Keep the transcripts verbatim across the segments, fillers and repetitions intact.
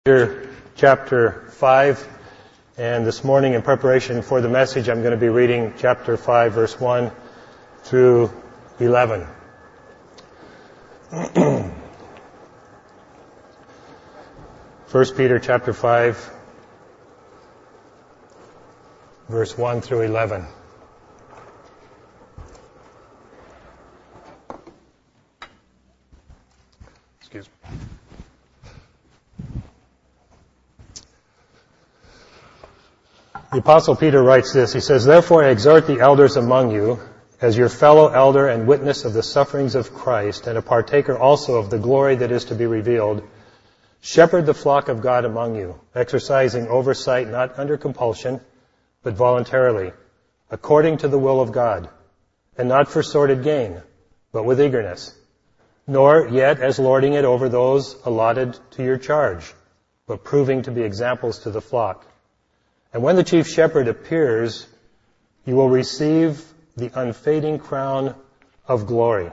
Peter chapter five, and this morning in preparation for the message I'm going to be reading chapter five verse one through eleven. First Peter chapter five verse one through eleven. Excuse me. The Apostle Peter writes this. He says, "Therefore I exhort the elders among you, as your fellow elder and witness of the sufferings of Christ, and a partaker also of the glory that is to be revealed, shepherd the flock of God among you, exercising oversight not under compulsion, but voluntarily, according to the will of God, and not for sordid gain, but with eagerness, nor yet as lording it over those allotted to your charge, but proving to be examples to the flock. And when the chief shepherd appears, you will receive the unfading crown of glory.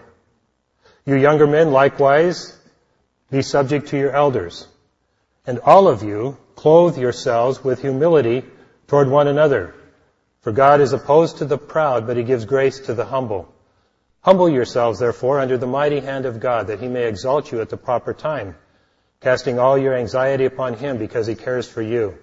You younger men, likewise, be subject to your elders. And all of you, clothe yourselves with humility toward one another. For God is opposed to the proud, but he gives grace to the humble. Humble yourselves, therefore, under the mighty hand of God, that he may exalt you at the proper time, casting all your anxiety upon him, because he cares for you.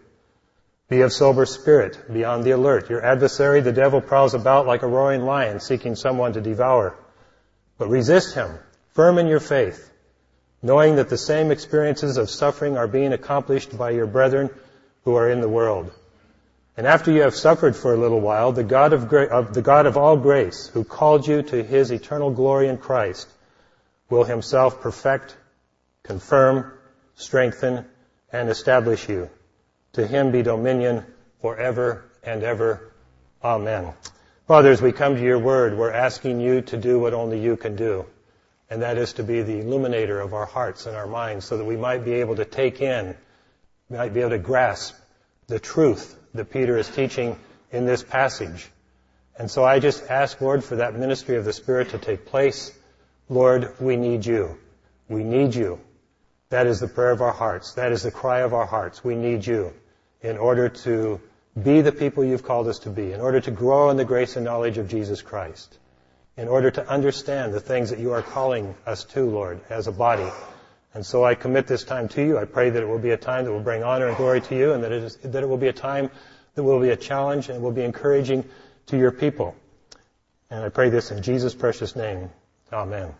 Be of sober spirit, be on the alert. Your adversary, the devil, prowls about like a roaring lion, seeking someone to devour. But resist him, firm in your faith, knowing that the same experiences of suffering are being accomplished by your brethren who are in the world. And after you have suffered for a little while, the God of, gra- of the God of all grace, who called you to his eternal glory in Christ, will himself perfect, confirm, strengthen, and establish you. To him be dominion forever and ever. Amen." Father, as we come to your word, we're asking you to do what only you can do. And that is to be the illuminator of our hearts and our minds, so that we might be able to take in, might be able to grasp the truth that Peter is teaching in this passage. And so I just ask, Lord, for that ministry of the Spirit to take place. Lord, we need you. We need you. That is the prayer of our hearts. That is the cry of our hearts. We need you in order to be the people you've called us to be, in order to grow in the grace and knowledge of Jesus Christ, in order to understand the things that you are calling us to, Lord, as a body. And so I commit this time to you. I pray that it will be a time that will bring honor and glory to you, and that it, is, that it will be a time that will be a challenge and will be encouraging to your people. And I pray this in Jesus' precious name. Amen.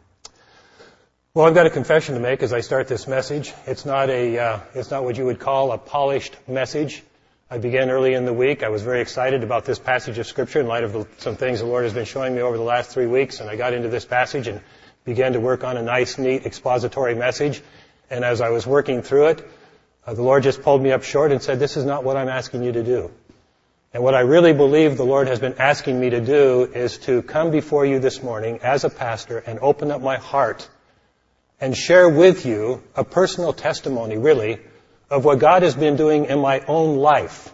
Well, I've got a confession to make as I start this message. It's not a, uh, it's not what you would call a polished message. I began early in the week. I was very excited about this passage of Scripture in light of the, some things the Lord has been showing me over the last three weeks. And I got into this passage and began to work on a nice, neat expository message. And as I was working through it, uh, the Lord just pulled me up short and said, "This is not what I'm asking you to do." And what I really believe the Lord has been asking me to do is to come before you this morning as a pastor and open up my heart and share with you a personal testimony, really, of what God has been doing in my own life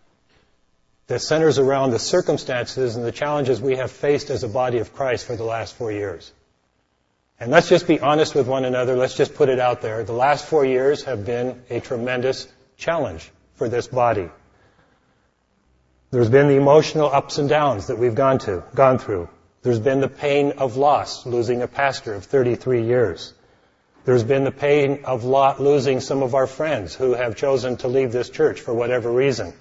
that centers around the circumstances and the challenges we have faced as a body of Christ for the last four years. And let's just be honest with one another. Let's just put it out there. The last four years have been a tremendous challenge for this body. There's been the emotional ups and downs that we've gone to, gone through. There's been the pain of loss, losing a pastor of thirty-three years. There's been the pain of losing some of our friends who have chosen to leave this church for whatever reason.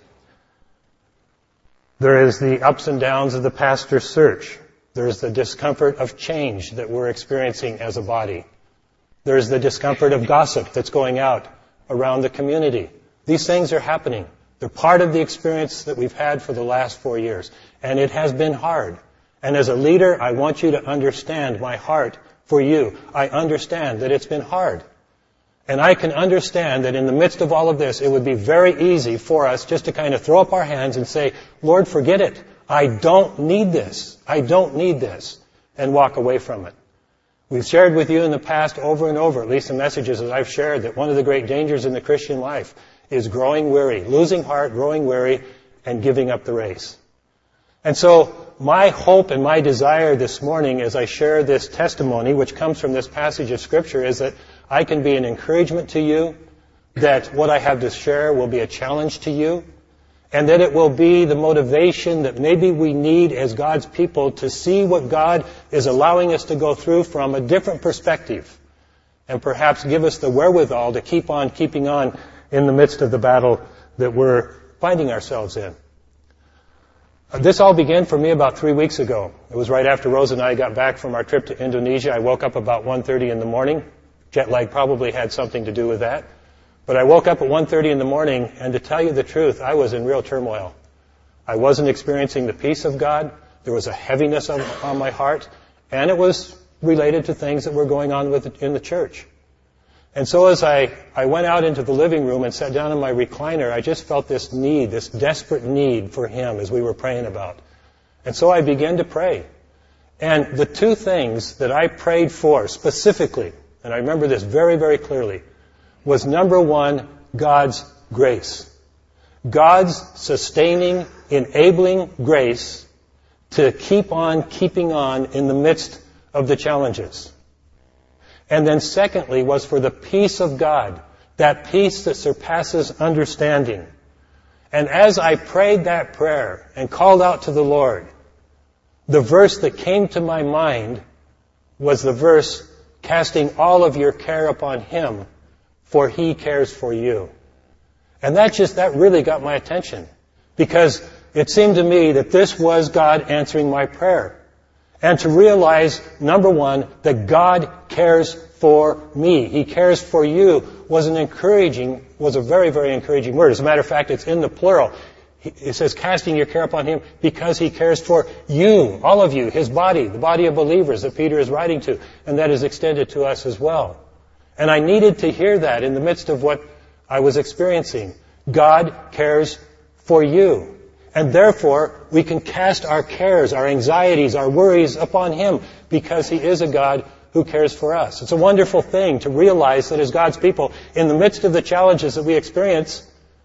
There is the ups and downs of the pastor search. There's the discomfort of change that we're experiencing as a body. There's the discomfort of gossip that's going out around the community. These things are happening. They're part of the experience that we've had for the last four years. And it has been hard. And as a leader, I want you to understand my heart for you. I understand that it's been hard. And I can understand that in the midst of all of this, it would be very easy for us just to kind of throw up our hands and say, "Lord, forget it. I don't need this. I don't need this," and walk away from it. We've shared with you in the past over and over, at least the messages that I've shared, that one of the great dangers in the Christian life is growing weary, losing heart, growing weary, and giving up the race. And so my hope and my desire this morning as I share this testimony, which comes from this passage of Scripture, is that I can be an encouragement to you, that what I have to share will be a challenge to you, and that it will be the motivation that maybe we need as God's people to see what God is allowing us to go through from a different perspective, and perhaps give us the wherewithal to keep on keeping on in the midst of the battle that we're finding ourselves in. This all began for me about three weeks ago. It was right after Rose and I got back from our trip to Indonesia. I woke up about one thirty in the morning. Jet lag probably had something to do with that. But I woke up at one thirty in the morning, and to tell you the truth, I was in real turmoil. I wasn't experiencing the peace of God. There was a heaviness on, on my heart, and it was related to things that were going on with, in the church. And so as I, I went out into the living room and sat down in my recliner, I just felt this need, this desperate need for Him as we were praying about. And so I began to pray. And the two things that I prayed for specifically, and I remember this very, very clearly, was number one, God's grace. God's sustaining, enabling grace to keep on keeping on in the midst of the challenges. And then secondly was for the peace of God, that peace that surpasses understanding. And as I prayed that prayer and called out to the Lord, the verse that came to my mind was the verse, casting all of your care upon Him, for He cares for you. And that just, that really got my attention, because it seemed to me that this was God answering my prayer. And to realize, number one, that God cares for me. He cares for you was an encouraging, was a very, very encouraging word. As a matter of fact, it's in the plural. It says, casting your care upon Him because He cares for you, all of you, His body, the body of believers that Peter is writing to. And that is extended to us as well. And I needed to hear that in the midst of what I was experiencing. God cares for you. And therefore, we can cast our cares, our anxieties, our worries upon Him because He is a God who cares for us. It's a wonderful thing to realize that as God's people, in the midst of the challenges that we experience,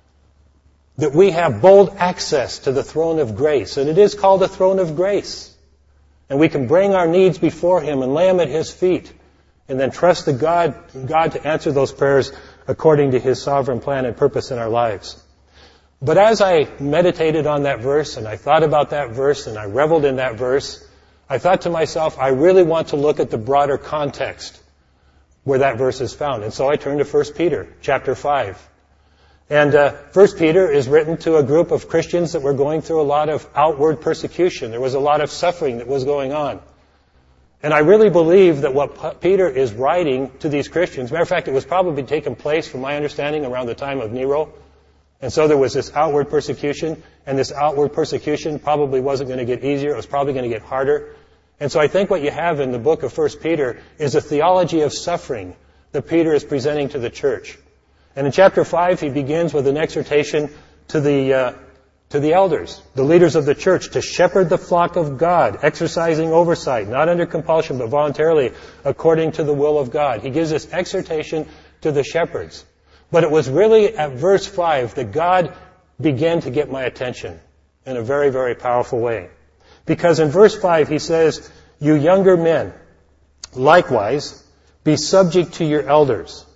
that we have bold access to the throne of grace. And it is called the throne of grace. And we can bring our needs before Him and lay them at His feet, and then trust the God, God to answer those prayers according to His sovereign plan and purpose in our lives. But as I meditated on that verse, and I thought about that verse, and I reveled in that verse, I thought to myself, I really want to look at the broader context where that verse is found. And so I turned to First Peter, chapter five. And uh, First Peter is written to a group of Christians that were going through a lot of outward persecution. There was a lot of suffering that was going on. And I really believe that what Peter is writing to these Christians, matter of fact, it was probably taking place, from my understanding, around the time of Nero. And so there was this outward persecution, and this outward persecution probably wasn't going to get easier. It was probably going to get harder. And so I think what you have in the book of First Peter is a theology of suffering that Peter is presenting to the church. And in chapter five, he begins with an exhortation to the uh, to the elders, the leaders of the church, to shepherd the flock of God, exercising oversight, not under compulsion, but voluntarily, according to the will of God. He gives this exhortation to the shepherds. But it was really at verse five that God began to get my attention in a very, very powerful way. Because in verse five he says, you younger men, likewise, be subject to your elders.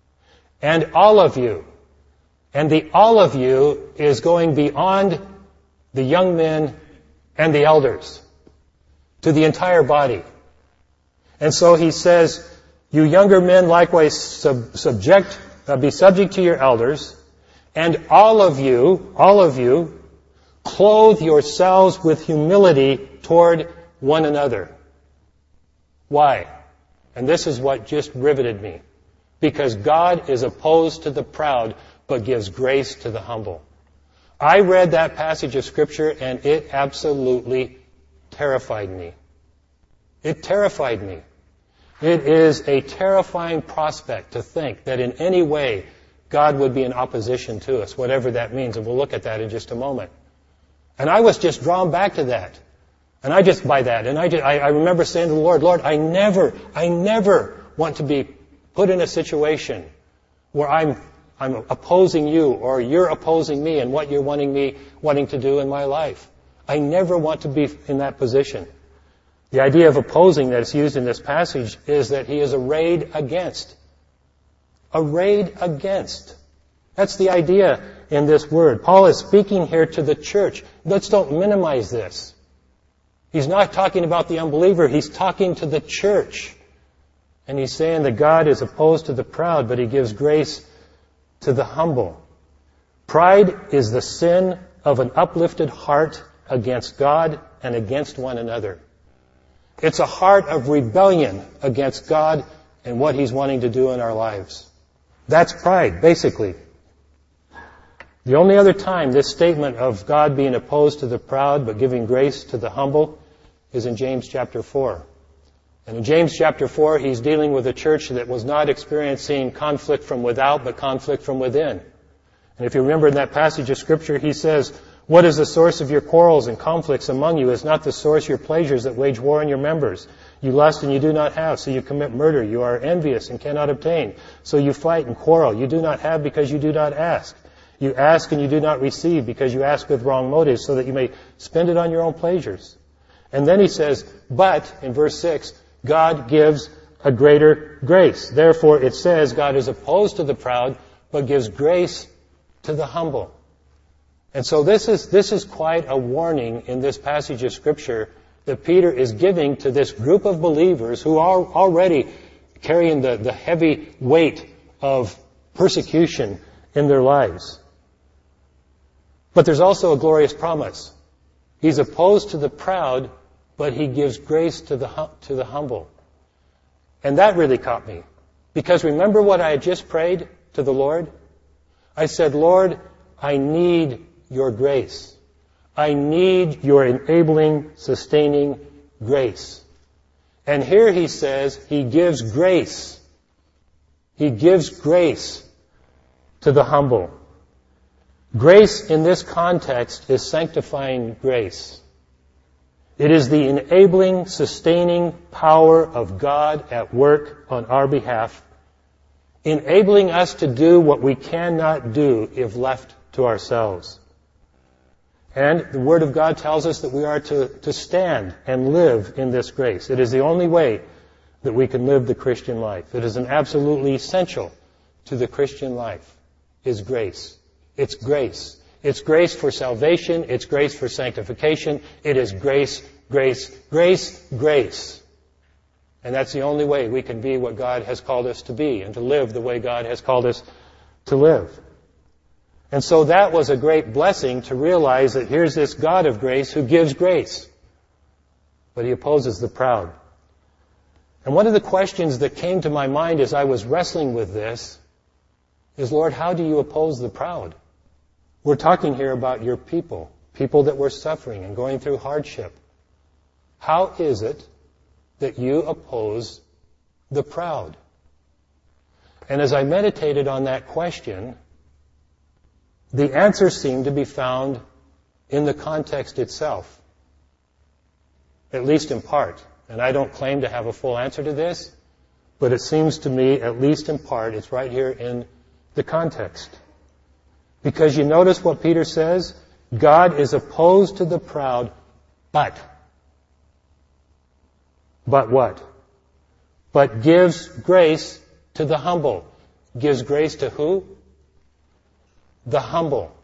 And all of you, and the all of you is going beyond the young men and the elders to the entire body. And so he says, you younger men likewise sub- subject, uh, be subject to your elders, and all of you, all of you, clothe yourselves with humility toward one another. Why? And this is what just riveted me. Because God is opposed to the proud, but gives grace to the humble. I read that passage of Scripture, and it absolutely terrified me. It terrified me. It is a terrifying prospect to think that in any way God would be in opposition to us, whatever that means, and we'll look at that in just a moment. And I was just drawn back to that. And I just, by that, and I, just, I, I remember saying to the Lord, Lord, I never, I never want to be put in a situation where I'm I'm opposing you or you're opposing me and what you're wanting me wanting to do in my life. I never want to be in that position. The idea of opposing that is used in this passage is that he is arrayed against. Arrayed against. That's the idea in this word. Paul is speaking here to the church. Let's don't minimize this. He's not talking about the unbeliever. He's talking to the church. And he's saying that God is opposed to the proud, but he gives grace to the humble. Pride is the sin of an uplifted heart against God and against one another. It's a heart of rebellion against God and what he's wanting to do in our lives. That's pride, basically. The only other time this statement of God being opposed to the proud but giving grace to the humble is in James chapter four. And in James chapter four, he's dealing with a church that was not experiencing conflict from without, but conflict from within. And if you remember in that passage of Scripture, he says, "What is the source of your quarrels and conflicts among you? Is not the source your pleasures that wage war in your members? You lust and you do not have, so you commit murder. You are envious and cannot obtain, so you fight and quarrel. You do not have because you do not ask. You ask and you do not receive because you ask with wrong motives, so that you may spend it on your own pleasures." And then he says, but, in verse six, God gives a greater grace. Therefore, it says God is opposed to the proud, but gives grace to the humble. And so this is, this is quite a warning in this passage of Scripture that Peter is giving to this group of believers who are already carrying the, the heavy weight of persecution in their lives. But there's also a glorious promise. He's opposed to the proud, but he gives grace to the to the humble. And that really caught me. Because remember what I had just prayed to the Lord? I said, Lord, I need your grace. I need your enabling, sustaining grace. And here he says he gives grace. He gives grace to the humble. Grace in this context is sanctifying grace. It is the enabling, sustaining power of God at work on our behalf, enabling us to do what we cannot do if left to ourselves. And the Word of God tells us that we are to, to stand and live in this grace. It is the only way that we can live the Christian life. It is an absolutely essential to the Christian life, is grace. It's grace. It's grace for salvation. It's grace for sanctification. It is grace, grace, grace, grace. And that's the only way we can be what God has called us to be and to live the way God has called us to live. And so that was a great blessing to realize that here's this God of grace who gives grace, but he opposes the proud. And one of the questions that came to my mind as I was wrestling with this is, Lord, how do you oppose the proud? We're talking here about your people, people that were suffering and going through hardship. How is it that you oppose the proud? And as I meditated on that question, the answer seemed to be found in the context itself, at least in part. And I don't claim to have a full answer to this, but it seems to me, at least in part, it's right here in the context. Because you notice what Peter says? God is opposed to the proud, but. But what? But gives grace to the humble. Gives grace to who? The humble.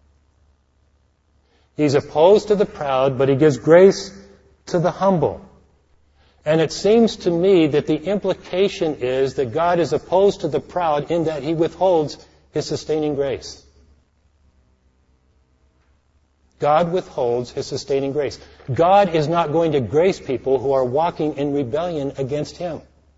He's opposed to the proud, but he gives grace to the humble. And it seems to me that the implication is that God is opposed to the proud in that he withholds his sustaining grace. God withholds his sustaining grace. God is not going to grace people who are walking in rebellion against him.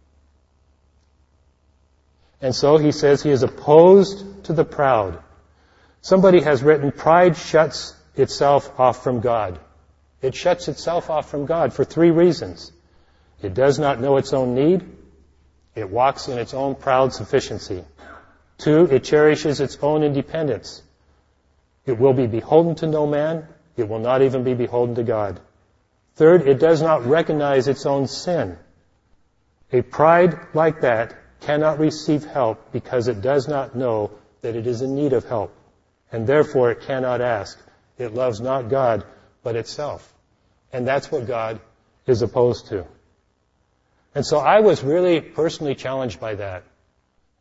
And so he says he is opposed to the proud. Somebody has written, pride shuts itself off from God. It shuts itself off from God for three reasons. It does not know its own need. It walks in its own proud sufficiency. Two, it cherishes its own independence. It will be beholden to no man. It will not even be beholden to God. Third, it does not recognize its own sin. A pride like that cannot receive help because it does not know that it is in need of help. And therefore it cannot ask. It loves not God, but itself. And that's what God is opposed to. And so I was really personally challenged by that.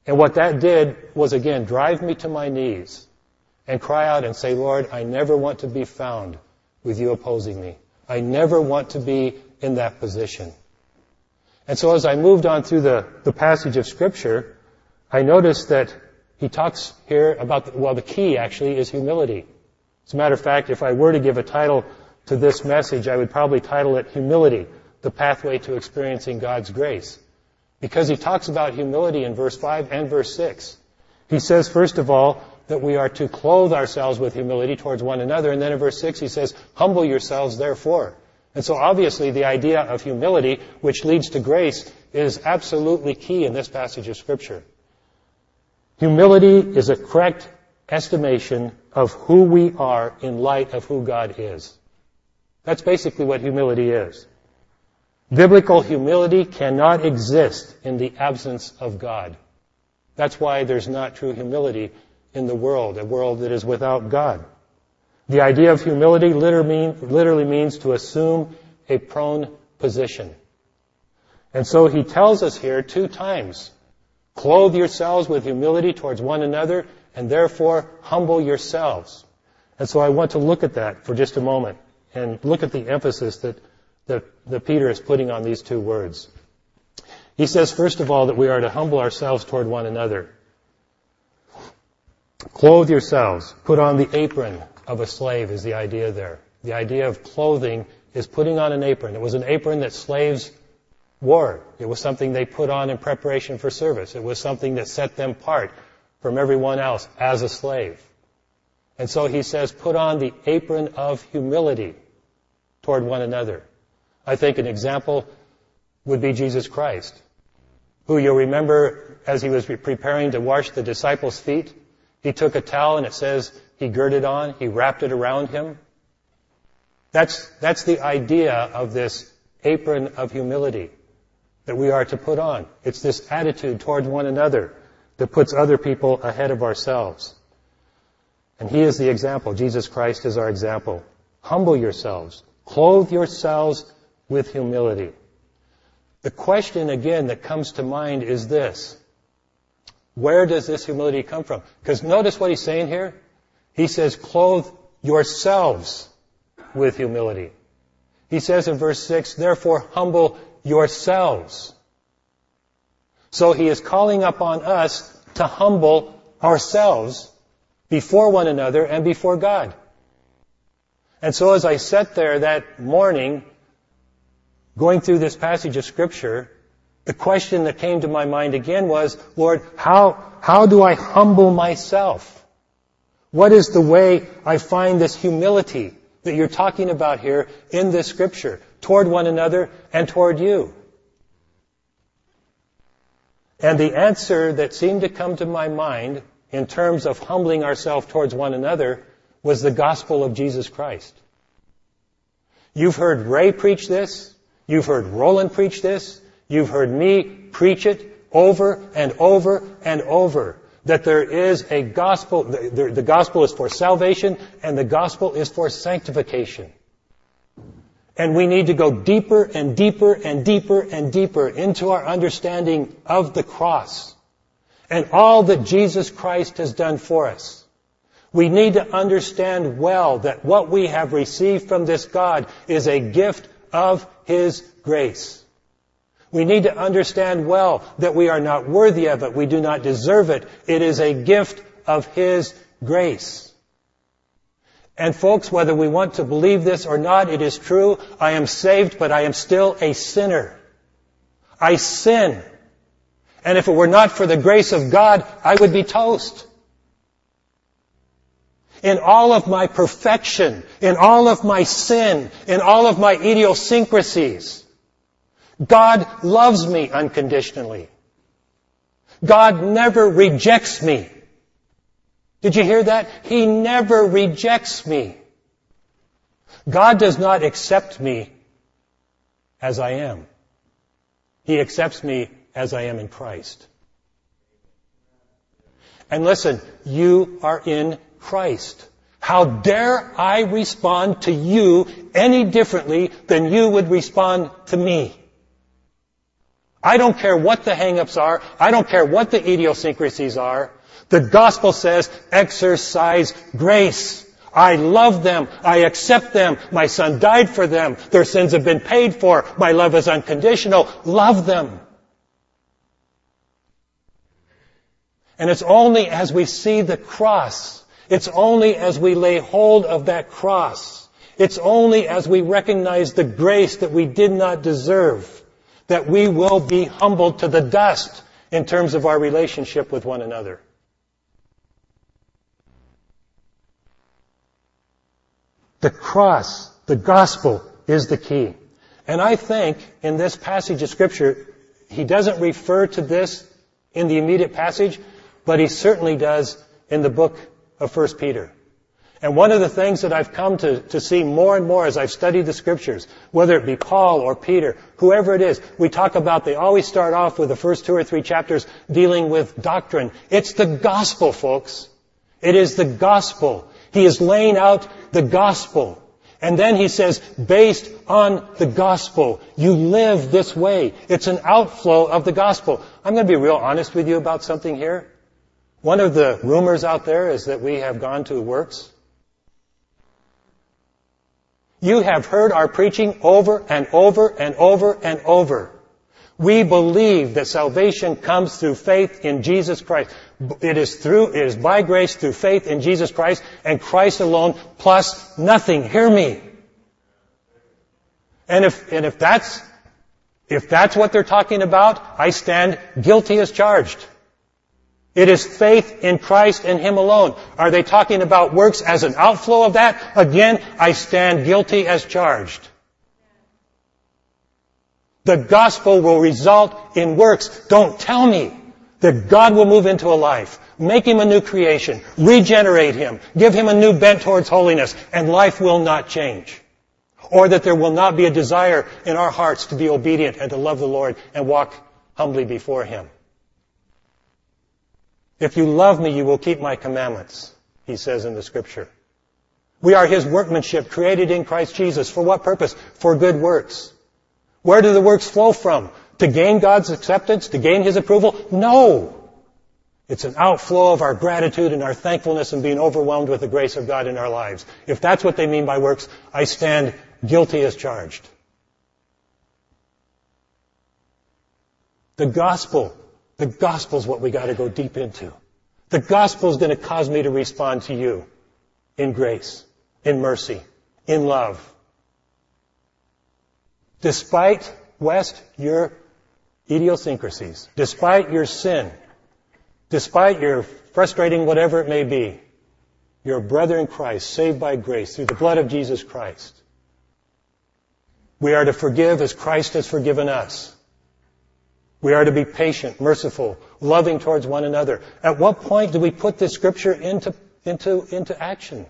And what that did was, again, drive me to my knees and cry out and say, Lord, I never want to be found with you opposing me. I never want to be in that position. And so as I moved on through the, the passage of Scripture, I noticed that he talks here about, the, well, the key actually is humility. As a matter of fact, if I were to give a title to this message, I would probably title it Humility, the Pathway to Experiencing God's Grace. Because he talks about humility in verse five and verse six. He says, first of all, that we are to clothe ourselves with humility towards one another. And then in verse six he says, humble yourselves therefore. And so obviously the idea of humility, which leads to grace, is absolutely key in this passage of Scripture. Humility is a correct estimation of who we are in light of who God is. That's basically what humility is. Biblical humility cannot exist in the absence of God. That's why there's not true humility in the world, a world that is without God. The idea of humility literally means to assume a prone position. And so he tells us here two times, clothe yourselves with humility towards one another, and therefore humble yourselves. And so I want to look at that for just a moment and look at the emphasis that, that, that Peter is putting on these two words. He says, first of all, that we are to humble ourselves toward one another. Clothe yourselves. Put on the apron of a slave is the idea there. The idea of clothing is putting on an apron. It was an apron that slaves wore. It was something they put on in preparation for service. It was something that set them apart from everyone else as a slave. And so he says, put on the apron of humility toward one another. I think an example would be Jesus Christ, who you'll remember as he was preparing to wash the disciples' feet, he took a towel and it says he girded on, he wrapped it around him. That's, that's the idea of this apron of humility that we are to put on. It's this attitude toward one another that puts other people ahead of ourselves. And he is the example. Jesus Christ is our example. Humble yourselves. Clothe yourselves with humility. The question, again, that comes to mind is this. Where does this humility come from? Because notice what he's saying here. He says, clothe yourselves with humility. He says in verse six, therefore humble yourselves. So he is calling upon us to humble ourselves before one another and before God. And so as I sat there that morning, going through this passage of Scripture, the question that came to my mind again was, Lord, how, how do I humble myself? What is the way I find this humility that you're talking about here in this Scripture toward one another and toward you? And the answer that seemed to come to my mind in terms of humbling ourselves towards one another was the gospel of Jesus Christ. You've heard Ray preach this. You've heard Roland preach this. You've heard me preach it over and over and over. That there is a gospel, the, the gospel is for salvation and the gospel is for sanctification. And we need to go deeper and deeper and deeper and deeper into our understanding of the cross and all that Jesus Christ has done for us. We need to understand well that what we have received from this God is a gift of His grace. We need to understand well that we are not worthy of it. We do not deserve it. It is a gift of His grace. And folks, whether we want to believe this or not, it is true. I am saved, but I am still a sinner. I sin. And if it were not for the grace of God, I would be toast. In all of my perfection, in all of my sin, in all of my idiosyncrasies, God loves me unconditionally. God never rejects me. Did you hear that? He never rejects me. God does not accept me as I am. He accepts me as I am in Christ. And listen, you are in Christ. How dare I respond to you any differently than you would respond to me? I don't care what the hang-ups are. I don't care what the idiosyncrasies are. The gospel says, exercise grace. I love them. I accept them. My son died for them. Their sins have been paid for. My love is unconditional. Love them. And it's only as we see the cross, it's only as we lay hold of that cross, it's only as we recognize the grace that we did not deserve, that we will be humbled to the dust in terms of our relationship with one another. The cross, the gospel, is the key. And I think in this passage of Scripture, he doesn't refer to this in the immediate passage, but he certainly does in the book of First Peter. And one of the things that I've come to, to see more and more as I've studied the Scriptures, whether it be Paul or Peter, whoever it is, we talk about, they always start off with the first two or three chapters dealing with doctrine. It's the gospel, folks. It is the gospel. He is laying out the gospel. And then he says, based on the gospel, you live this way. It's an outflow of the gospel. I'm going to be real honest with you about something here. One of the rumors out there is that we have gone to works. You have heard our preaching over and over and over and over. We believe that salvation comes through faith in Jesus Christ. It is through, it is by grace through faith in Jesus Christ and Christ alone plus nothing. Hear me. And if, and if that's, if that's what they're talking about, I stand guilty as charged. It is faith in Christ and Him alone. Are they talking about works as an outflow of that? Again, I stand guilty as charged. The gospel will result in works. Don't tell me that God will move into a life, make him a new creation, regenerate him, give him a new bent towards holiness, and life will not change. Or that there will not be a desire in our hearts to be obedient and to love the Lord and walk humbly before Him. If you love me, you will keep my commandments, he says in the Scripture. We are His workmanship, created in Christ Jesus. For what purpose? For good works. Where do the works flow from? To gain God's acceptance? To gain His approval? No! It's an outflow of our gratitude and our thankfulness and being overwhelmed with the grace of God in our lives. If that's what they mean by works, I stand guilty as charged. The gospel, the gospel is what we got to go deep into. The gospel is going to cause me to respond to you in grace, in mercy, in love. Despite, West, your idiosyncrasies, despite your sin, despite your frustrating whatever it may be, you're a brother in Christ, saved by grace through the blood of Jesus Christ. We are to forgive as Christ has forgiven us. We are to be patient, merciful, loving towards one another. At what point do we put this Scripture into, into, into action?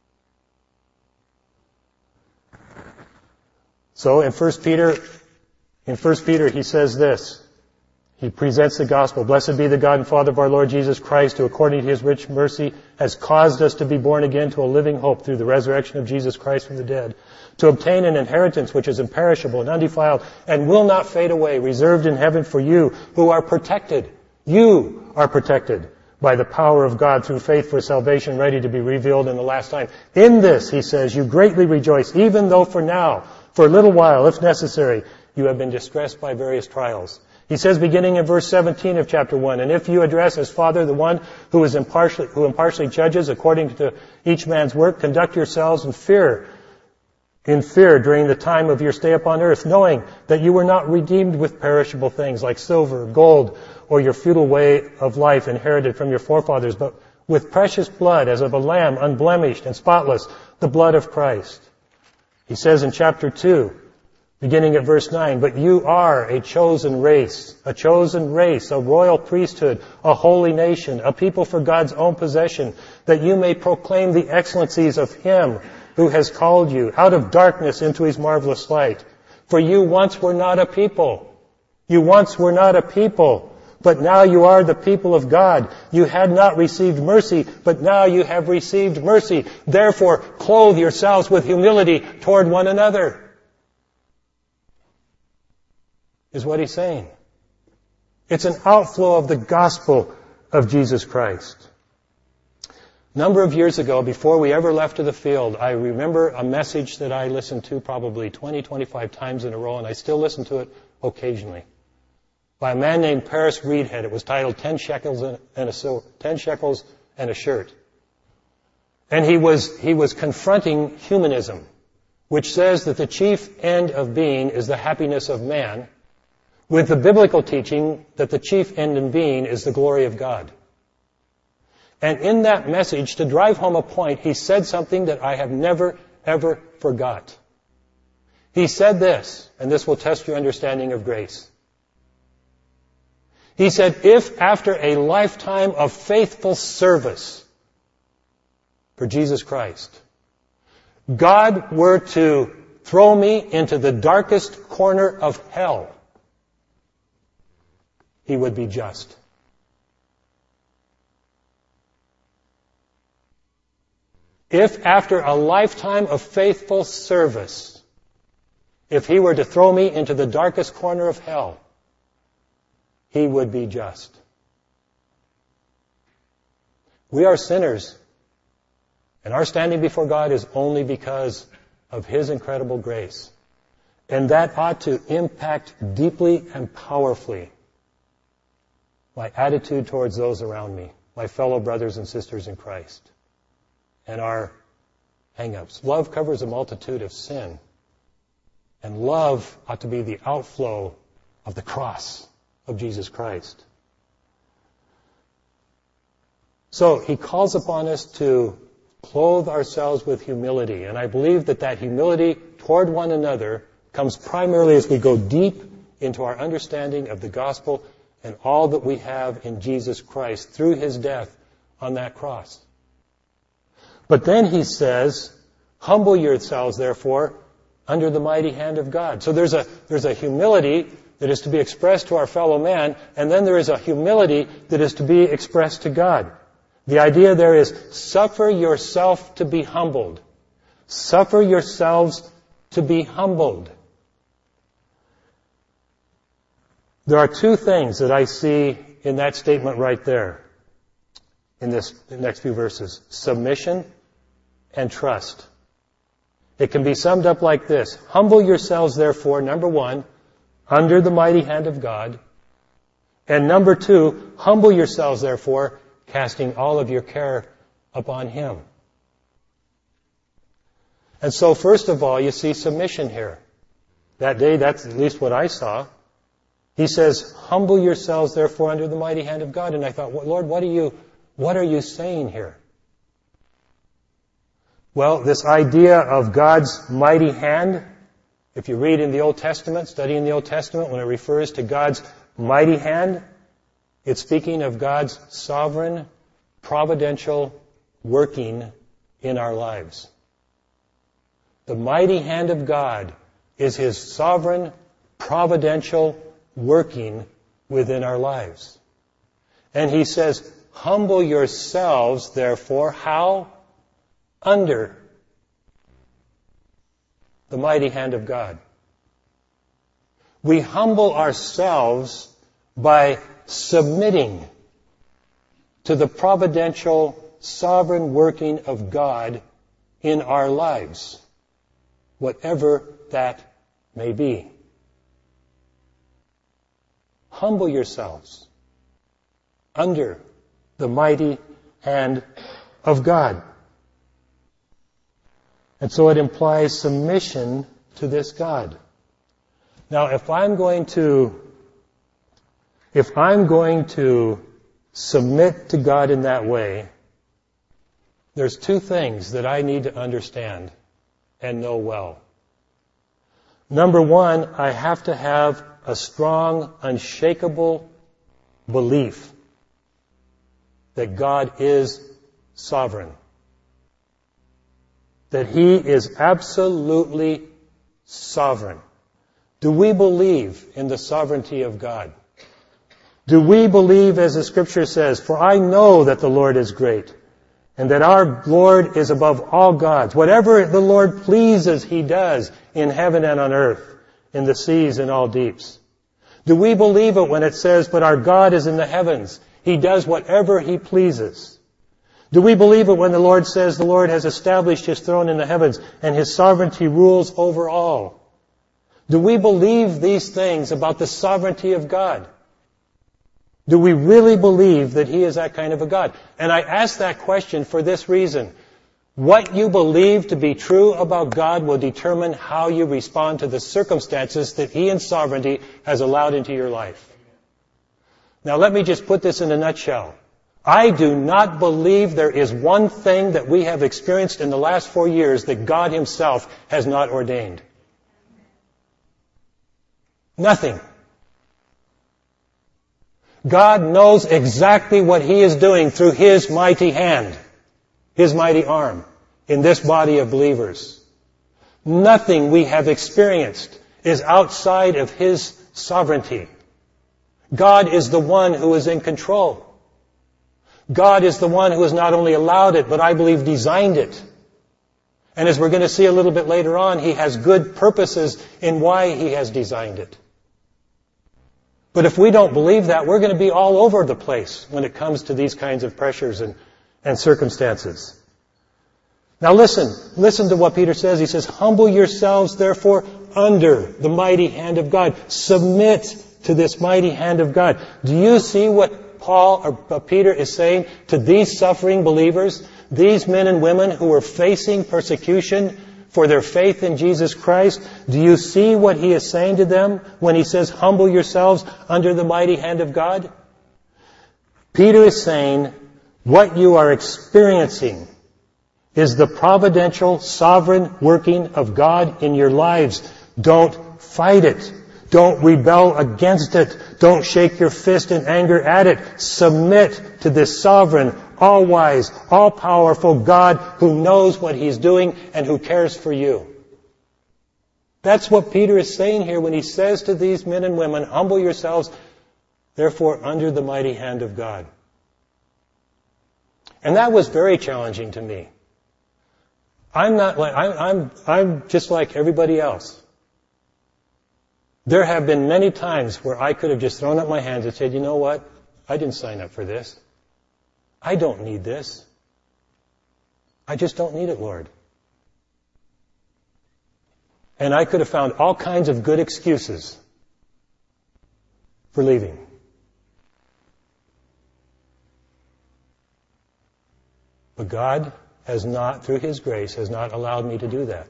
So in First Peter, in First Peter he says this. He presents the gospel. Blessed be the God and Father of our Lord Jesus Christ, who according to His rich mercy has caused us to be born again to a living hope through the resurrection of Jesus Christ from the dead, to obtain an inheritance which is imperishable and undefiled and will not fade away, reserved in heaven for you who are protected. You are protected by the power of God through faith for salvation ready to be revealed in the last time. In this, he says, you greatly rejoice, even though for now, for a little while, if necessary, you have been distressed by various trials. He says, beginning in verse seventeen of chapter one, and if you address as Father the one who is impartially, who impartially judges according to each man's work, conduct yourselves in fear, in fear during the time of your stay upon earth, knowing that you were not redeemed with perishable things like silver, gold, or your futile way of life inherited from your forefathers, but with precious blood as of a lamb, unblemished and spotless, the blood of Christ. He says in chapter two, beginning at verse nine, but you are a chosen race, a chosen race, a royal priesthood, a holy nation, a people for God's own possession, that you may proclaim the excellencies of Him who has called you out of darkness into His marvelous light. For you once were not a people. You once were not a people, but now you are the people of God. You had not received mercy, but now you have received mercy. Therefore, clothe yourselves with humility toward one another. Is what he's saying. It's an outflow of the gospel of Jesus Christ. A number of years ago, before we ever left to the field, I remember a message that I listened to probably twenty, twenty-five times in a row, and I still listen to it occasionally, by a man named Paris Reedhead. It was titled Ten Shekels and a Sil- Ten Shekels and a Shirt. And he was, he was confronting humanism, which says that the chief end of being is the happiness of man, with the biblical teaching that the chief end in being is the glory of God. And in that message, to drive home a point, he said something that I have never, ever forgot. He said this, and this will test your understanding of grace. He said, if after a lifetime of faithful service for Jesus Christ, God were to throw me into the darkest corner of hell, He would be just. If after a lifetime of faithful service, if He were to throw me into the darkest corner of hell, He would be just. We are sinners, and our standing before God is only because of His incredible grace. And that ought to impact deeply and powerfully my attitude towards those around me, my fellow brothers and sisters in Christ, and our hang-ups. Love covers a multitude of sin. And love ought to be the outflow of the cross of Jesus Christ. So He calls upon us to clothe ourselves with humility. And I believe that that humility toward one another comes primarily as we go deep into our understanding of the gospel and all that we have in Jesus Christ through His death on that cross. But then He says, humble yourselves, therefore, under the mighty hand of God. So there's a, there's a humility that is to be expressed to our fellow man, and then there is a humility that is to be expressed to God. The idea there is, suffer yourself to be humbled. Suffer yourselves to be humbled. There are two things that I see in that statement right there, in this the next few verses. Submission and trust. It can be summed up like this. Humble yourselves, therefore, number one, under the mighty hand of God. And number two, humble yourselves, therefore, casting all of your care upon Him. And so, first of all, you see submission here. That day, that's at least what I saw. He says, humble yourselves, therefore, under the mighty hand of God. And I thought, Lord, what are you, what are you saying here? Well, this idea of God's mighty hand, if you read in the Old Testament, study in the Old Testament, when it refers to God's mighty hand, it's speaking of God's sovereign, providential working in our lives. The mighty hand of God is His sovereign, providential working within our lives. And He says, humble yourselves, therefore, how? Under the mighty hand of God. We humble ourselves by submitting to the providential, sovereign working of God in our lives, whatever that may be. Humble yourselves under the mighty hand of God. And so it implies submission to this God. Now, if I'm going to, if I'm going to submit to God in that way, there's two things that I need to understand and know well. Number one, I have to have a strong, unshakable belief that God is sovereign. That He is absolutely sovereign. Do we believe in the sovereignty of God? Do we believe, as the Scripture says, for I know that the Lord is great, and that our Lord is above all gods. Whatever the Lord pleases, He does in heaven and on earth, in the seas and all deeps. Do we believe it when it says, but our God is in the heavens? He does whatever He pleases. Do we believe it when the Lord says the Lord has established His throne in the heavens and His sovereignty rules over all? Do we believe these things about the sovereignty of God? Do we really believe that He is that kind of a God? And I ask that question for this reason. What you believe to be true about God will determine how you respond to the circumstances that He in sovereignty has allowed into your life. Now let me just put this in a nutshell. I do not believe there is one thing that we have experienced in the last four years that God Himself has not ordained. Nothing. God knows exactly what He is doing through His mighty hand, His mighty arm, in this body of believers. Nothing we have experienced is outside of His sovereignty. God is the one who is in control. God is the one who has not only allowed it, but I believe designed it. And as we're going to see a little bit later on, He has good purposes in why He has designed it. But if we don't believe that, we're going to be all over the place when it comes to these kinds of pressures and, and circumstances. Now listen, listen to what Peter says. He says, humble yourselves therefore under the mighty hand of God. Submit to this mighty hand of God. Do you see what Paul or Peter is saying to these suffering believers, these men and women who are facing persecution for their faith in Jesus Christ? Do you see what he is saying to them when he says, humble yourselves under the mighty hand of God? Peter is saying, what you are experiencing is the providential, sovereign working of God in your lives. Don't fight it. Don't rebel against it. Don't shake your fist in anger at it. Submit to this sovereign, all-wise, all-powerful God who knows what He's doing and who cares for you. That's what Peter is saying here when he says to these men and women, humble yourselves, therefore, under the mighty hand of God. And that was very challenging to me. I'm not like, I'm, I'm, I'm just like everybody else. There have been many times where I could have just thrown up my hands and said, you know what? I didn't sign up for this. I don't need this. I just don't need it, Lord. And I could have found all kinds of good excuses for leaving. But God has not, through His grace, has not allowed me to do that.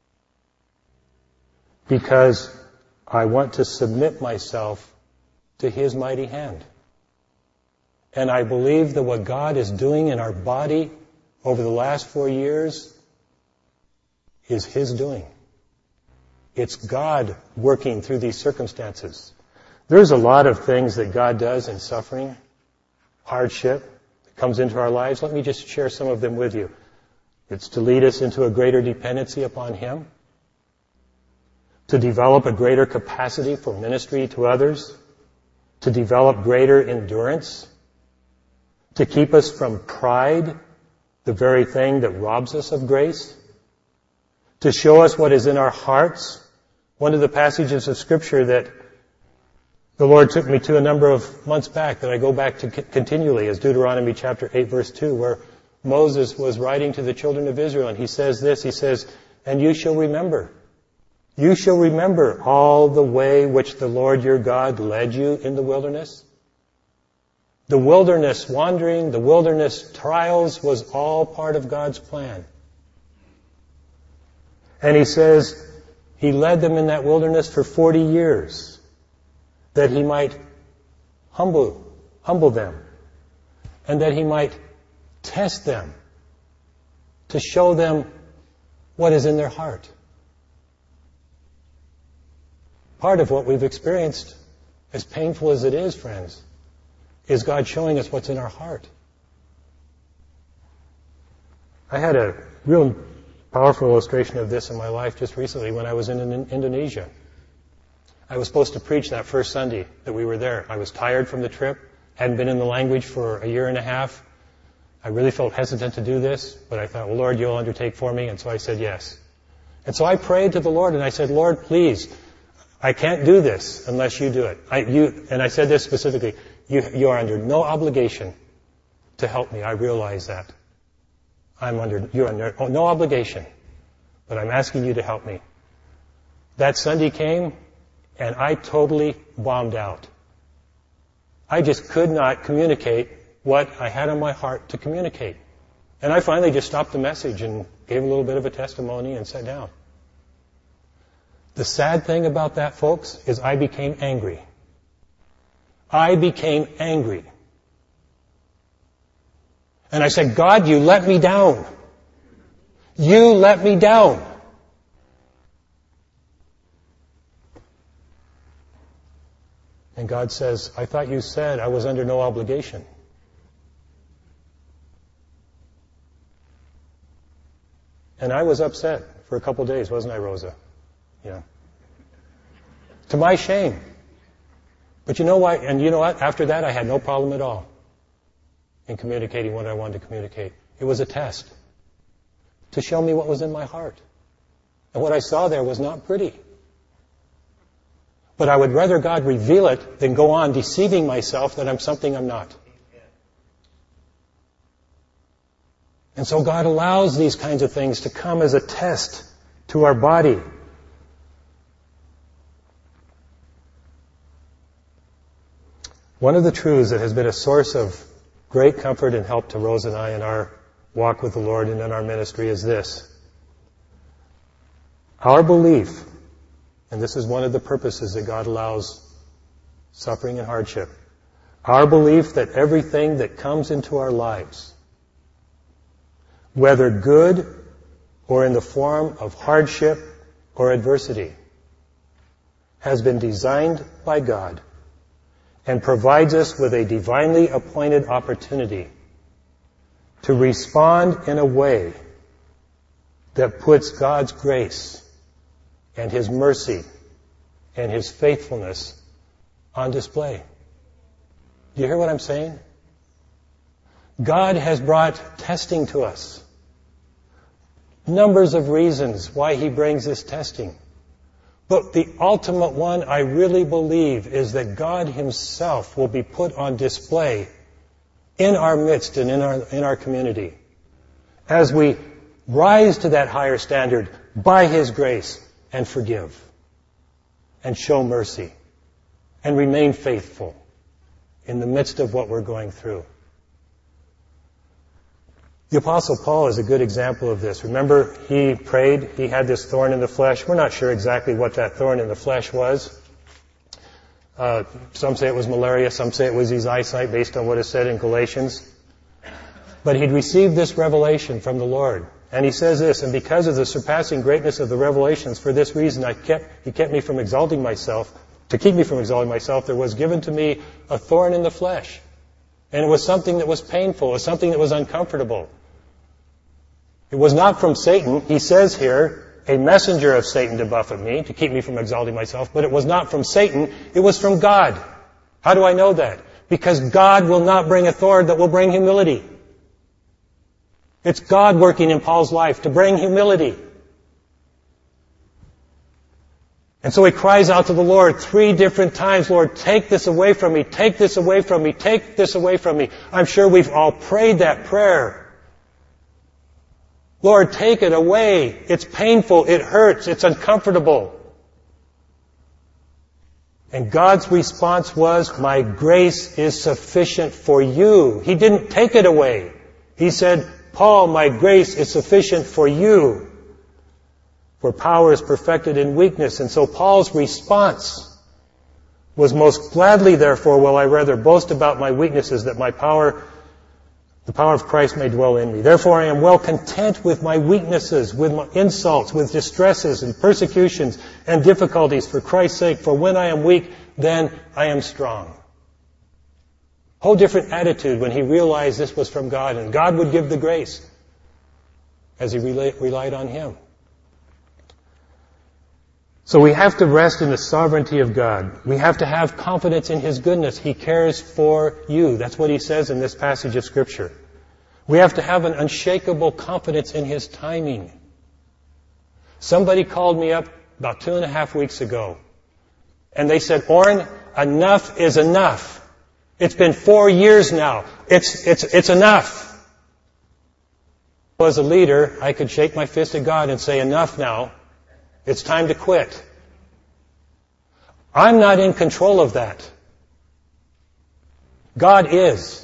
Because I want to submit myself to His mighty hand. And I believe that what God is doing in our body over the last four years is His doing. It's God working through these circumstances. There's a lot of things that God does in suffering, hardship, that comes into our lives. Let me just share some of them with you. It's to lead us into a greater dependency upon Him, to develop a greater capacity for ministry to others, to develop greater endurance, to keep us from pride, the very thing that robs us of grace, to show us what is in our hearts. One of the passages of Scripture that the Lord took me to a number of months back that I go back to continually is Deuteronomy chapter eight, verse two, where Moses was writing to the children of Israel, and he says this, he says, and you shall remember, you shall remember all the way which the Lord your God led you in the wilderness. The wilderness wandering, the wilderness trials was all part of God's plan. And he says, He led them in that wilderness for forty years, that He might humble, humble them, and that He might test them, to show them what is in their heart. Part of what we've experienced, as painful as it is, friends, is God showing us what's in our heart. I had a real powerful illustration of this in my life just recently when I was in Indonesia. I was supposed to preach that first Sunday that we were there. I was tired from the trip, hadn't been in the language for a year and a half. I really felt hesitant to do this, but I thought, well, Lord, you'll undertake for me, and so I said yes. And so I prayed to the Lord, and I said, Lord, please, I can't do this unless you do it. I, you, and I said this specifically. You, you are under no obligation to help me. I realize that. I'm under, you're under no obligation. But I'm asking you to help me. That Sunday came, and I totally bombed out. I just could not communicate what I had on my heart to communicate. And I finally just stopped the message and gave a little bit of a testimony and sat down. The sad thing about that, folks, is I became angry. I became angry. And I said, God, you let me down. You let me down. And God says, I thought you said I was under no obligation. And I was upset for a couple of days, wasn't I, Rosa? Yeah. To my shame. But you know what? And you know what? After that, I had no problem at all in communicating what I wanted to communicate. It was a test to show me what was in my heart. And what I saw there was not pretty. But I would rather God reveal it than go on deceiving myself that I'm something I'm not. And so God allows these kinds of things to come as a test to our body. One of the truths that has been a source of great comfort and help to Rose and I in our walk with the Lord and in our ministry is this. Our belief, and this is one of the purposes that God allows suffering and hardship, our belief that everything that comes into our lives, whether good or in the form of hardship or adversity, has been designed by God and provides us with a divinely appointed opportunity to respond in a way that puts God's grace and His mercy and His faithfulness on display. Do you hear what I'm saying? God has brought testing to us. Numbers of reasons why He brings this testing. But the ultimate one I really believe is that God Himself will be put on display in our midst and in our, in our community as we rise to that higher standard by His grace and forgive and show mercy and remain faithful in the midst of what we're going through. The Apostle Paul is a good example of this. Remember, he prayed, he had this thorn in the flesh. We're not sure exactly what that thorn in the flesh was. Uh, some say it was malaria, some say it was his eyesight, based on what is said in Galatians. But he'd received this revelation from the Lord. And he says this, and because of the surpassing greatness of the revelations, for this reason I kept, he kept me from exalting myself. To keep me from exalting myself, there was given to me a thorn in the flesh. And it was something that was painful. It was something that was uncomfortable. It was not from Satan. He says here, a messenger of Satan to buffet me, to keep me from exalting myself. But it was not from Satan. It was from God. How do I know that? Because God will not bring a thorn that will bring humility. It's God working in Paul's life to bring humility. And so he cries out to the Lord three different times, Lord, take this away from me, take this away from me, take this away from me. I'm sure we've all prayed that prayer. Lord, take it away. It's painful. It hurts. It's uncomfortable. And God's response was, my grace is sufficient for you. He didn't take it away. He said, Paul, my grace is sufficient for you. For power is perfected in weakness. And so Paul's response was, most gladly, therefore, will I rather boast about my weaknesses, that my power The power of Christ may dwell in me. Therefore I am well content with my weaknesses, with my insults, with distresses and persecutions and difficulties for Christ's sake. For when I am weak, then I am strong. Whole different attitude when he realized this was from God, and God would give the grace as he relied on Him. So we have to rest in the sovereignty of God. We have to have confidence in His goodness. He cares for you. That's what He says in this passage of Scripture. We have to have an unshakable confidence in His timing. Somebody called me up about two and a half weeks ago And they said, Orrin, enough is enough. It's been four years now. It's, it's, it's enough. As a leader, I could shake my fist at God and say, enough now. It's time to quit. I'm not in control of that. God is.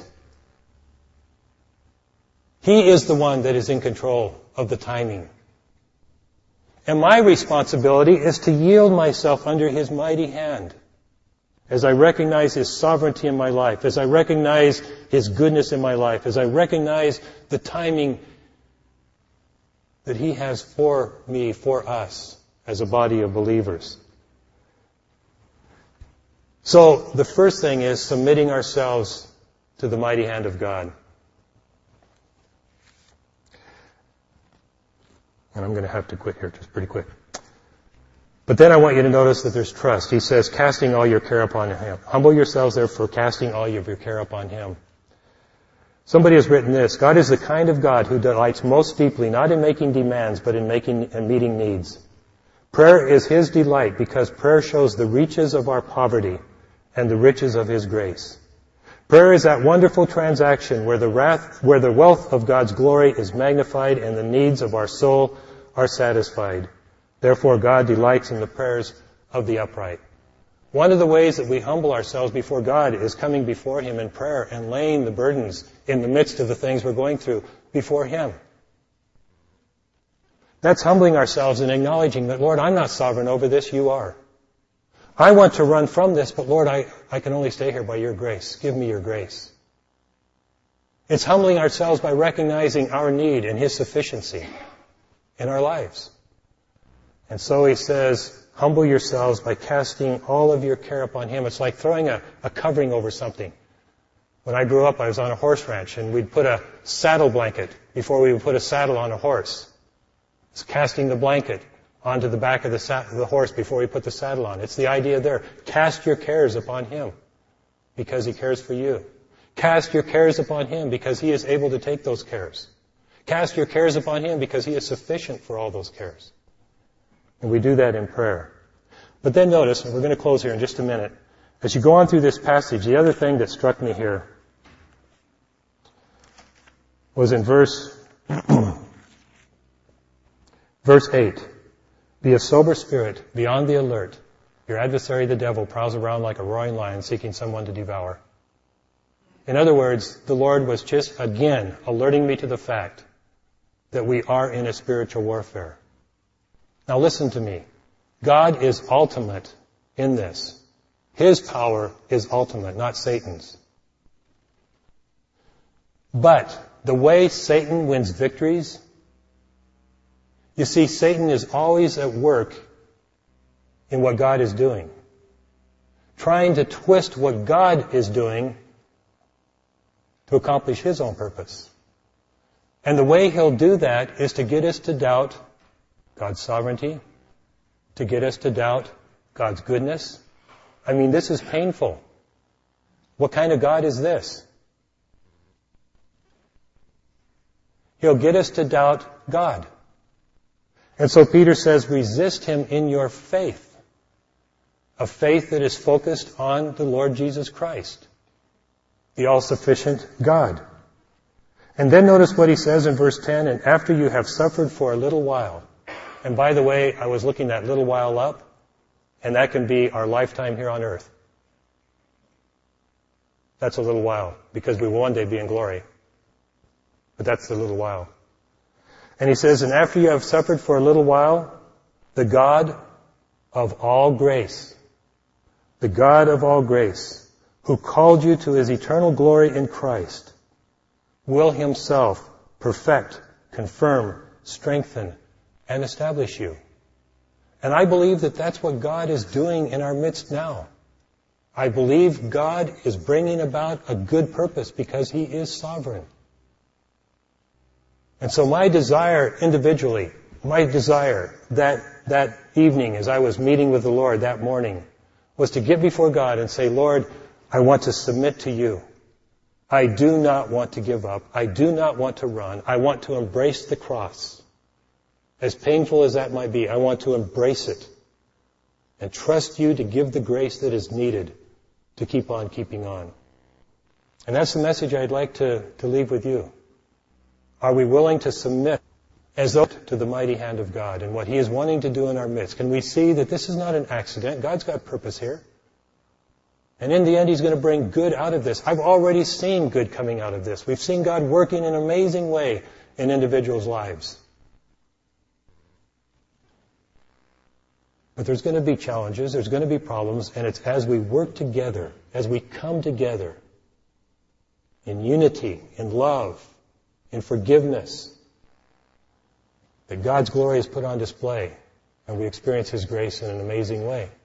He is the one that is in control of the timing. And my responsibility is to yield myself under His mighty hand. As I recognize His sovereignty in my life, as I recognize His goodness in my life, as I recognize the timing that He has for me, for us, as a body of believers. So, the first thing is submitting ourselves to the mighty hand of God. And I'm going to have to quit here just pretty quick. But then I want you to notice that there's trust. He says, casting all your care upon Him. Humble yourselves, therefore, casting all of your care upon Him. Somebody has written this, God is the kind of God who delights most deeply, not in making demands, but in making and meeting needs. Prayer is His delight because prayer shows the reaches of our poverty and the riches of His grace. Prayer is that wonderful transaction where the wrath, where the wealth of God's glory is magnified and the needs of our soul are satisfied. Therefore, God delights in the prayers of the upright. One of the ways that we humble ourselves before God is coming before Him in prayer and laying the burdens in the midst of the things we're going through before Him. That's humbling ourselves and acknowledging that, Lord, I'm not sovereign over this, You are. I want to run from this, but Lord, I, I can only stay here by Your grace. Give me Your grace. It's humbling ourselves by recognizing our need and His sufficiency in our lives. And so He says, humble yourselves by casting all of your care upon Him. It's like throwing a, a covering over something. When I grew up, I was on a horse ranch, and we'd put a saddle blanket before we would put a saddle on a horse. It's casting the blanket onto the back of the, sa- the horse before we put the saddle on. It's the idea there. Cast your cares upon Him because He cares for you. Cast your cares upon Him because He is able to take those cares. Cast your cares upon Him because He is sufficient for all those cares. And we do that in prayer. But then notice, and we're going to close here in just a minute, as you go on through this passage, the other thing that struck me here was in verse, verse eight. Be of sober spirit, be on the alert. Your adversary, the devil, prowls around like a roaring lion seeking someone to devour. In other words, the Lord was just, again, alerting me to the fact that we are in a spiritual warfare. Now listen to me. God is ultimate in this. His power is ultimate, not Satan's. But the way Satan wins victories, you see, Satan is always at work in what God is doing, trying to twist what God is doing to accomplish his own purpose. And the way he'll do that is to get us to doubt God's sovereignty, to get us to doubt God's goodness. I mean, this is painful. What kind of God is this? He'll get us to doubt God. And so Peter says, resist him in your faith, a faith that is focused on the Lord Jesus Christ, the all-sufficient God. And then notice what he says in verse ten, and after you have suffered for a little while. And by the way, I was looking that little while up, and that can be our lifetime here on earth. That's a little while, because we will one day be in glory. But that's a little while. And he says, and after you have suffered for a little while, the God of all grace, the God of all grace, who called you to his eternal glory in Christ, will himself perfect, confirm, strengthen, and establish you. And I believe that that's what God is doing in our midst now. I believe God is bringing about a good purpose because he is sovereign. And so my desire individually, my desire that, that evening as I was meeting with the Lord that morning was to get before God and say, Lord, I want to submit to you. I do not want to give up. I do not want to run. I want to embrace the cross. As painful as that might be, I want to embrace it. and trust you to give the grace that is needed to keep on keeping on. And that's the message I'd like to, to leave with you. Are we willing to submit as though to the mighty hand of God and what He is wanting to do in our midst? Can we see that this is not an accident? God's got purpose here. And in the end, He's going to bring good out of this. I've already seen good coming out of this. We've seen God working in an amazing way in individuals' lives. But there's going to be challenges, there's going to be problems, and it's as we work together, as we come together in unity, in love, in forgiveness, that God's glory is put on display and we experience His grace in an amazing way.